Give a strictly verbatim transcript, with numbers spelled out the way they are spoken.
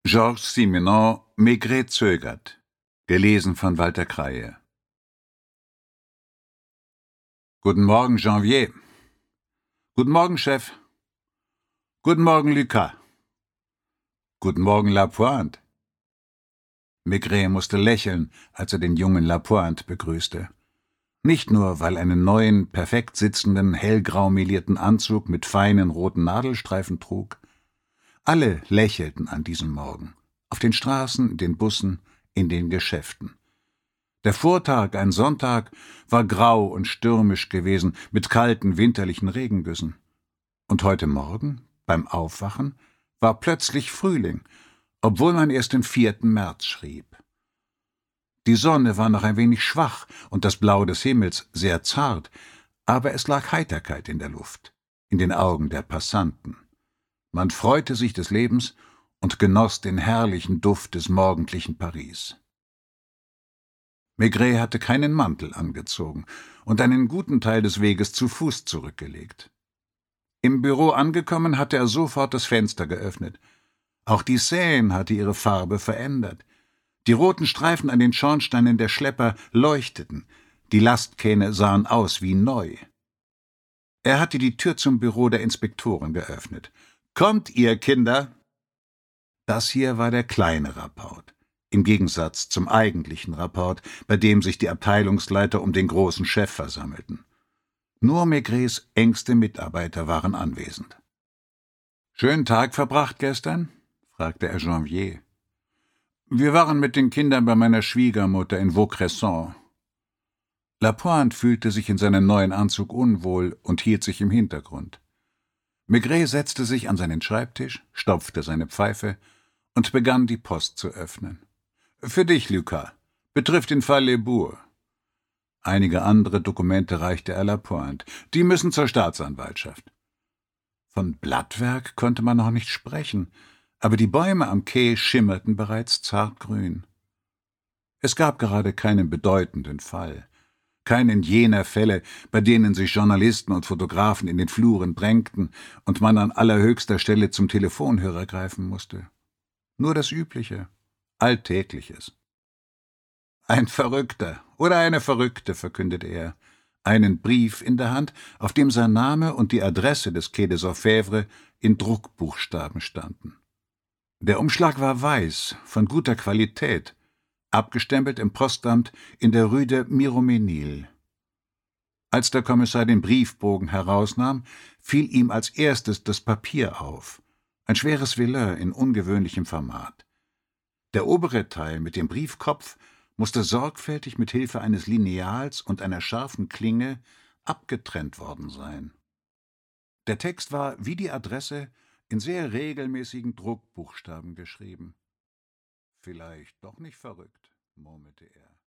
Georges Simenon, Maigret zögert. Gelesen von Walter Kreie. Guten Morgen, Janvier. Guten Morgen, Chef. Guten Morgen, Lucas. Guten Morgen, Lapointe. Maigret musste lächeln, als er den jungen Lapointe begrüßte. Nicht nur, weil er einen neuen, perfekt sitzenden, hellgrau melierten Anzug mit feinen roten Nadelstreifen trug. Alle lächelten an diesem Morgen. Auf den Straßen, in den Bussen, in den Geschäften. Der Vortag, ein Sonntag, war grau und stürmisch gewesen, mit kalten, winterlichen Regengüssen. Und heute Morgen, beim Aufwachen, war plötzlich Frühling, obwohl man erst den vierten März schrieb. Die Sonne war noch ein wenig schwach und das Blau des Himmels sehr zart, aber es lag Heiterkeit in der Luft, in den Augen der Passanten. Man freute sich des Lebens und genoss den herrlichen Duft des morgendlichen Paris. Maigret hatte keinen Mantel angezogen und einen guten Teil des Weges zu Fuß zurückgelegt. Im Büro angekommen, hatte er sofort das Fenster geöffnet. Auch die Seine hatte ihre Farbe verändert. Die roten Streifen an den Schornsteinen der Schlepper leuchteten, die Lastkähne sahen aus wie neu. Er hatte die Tür zum Büro der Inspektoren geöffnet. »Kommt ihr, Kinder!« Das hier war der kleine Rapport, im Gegensatz zum eigentlichen Rapport, bei dem sich die Abteilungsleiter um den großen Chef versammelten. Nur Maigrets engste Mitarbeiter waren anwesend. »Schönen Tag verbracht gestern?« fragte er Janvier. »Wir waren mit den Kindern bei meiner Schwiegermutter in Vaucresson.« Lapointe fühlte sich in seinem neuen Anzug unwohl und hielt sich im Hintergrund. Maigret setzte sich an seinen Schreibtisch, stopfte seine Pfeife und begann, die Post zu öffnen. »Für dich, Lucas. Betrifft den Fall Lesbourg.« Einige andere Dokumente reichte er Lapointe. »Die müssen zur Staatsanwaltschaft.« Von Blattwerk konnte man noch nicht sprechen, aber die Bäume am Quai schimmerten bereits zartgrün. Es gab gerade keinen bedeutenden Fall, keinen jener Fälle, bei denen sich Journalisten und Fotografen in den Fluren drängten und man an allerhöchster Stelle zum Telefonhörer greifen musste. Nur das Übliche, Alltägliches. »Ein Verrückter oder eine Verrückte«, verkündete er, einen Brief in der Hand, auf dem sein Name und die Adresse des Quai des Orfèvres in Druckbuchstaben standen. Der Umschlag war weiß, von guter Qualität, abgestempelt im Postamt in der Rue de Miromesnil. Als der Kommissar den Briefbogen herausnahm, fiel ihm als erstes das Papier auf, ein schweres Vellin in ungewöhnlichem Format. Der obere Teil mit dem Briefkopf musste sorgfältig mit Hilfe eines Lineals und einer scharfen Klinge abgetrennt worden sein. Der Text war, wie die Adresse, in sehr regelmäßigen Druckbuchstaben geschrieben. »Vielleicht doch nicht verrückt«, murmelte er.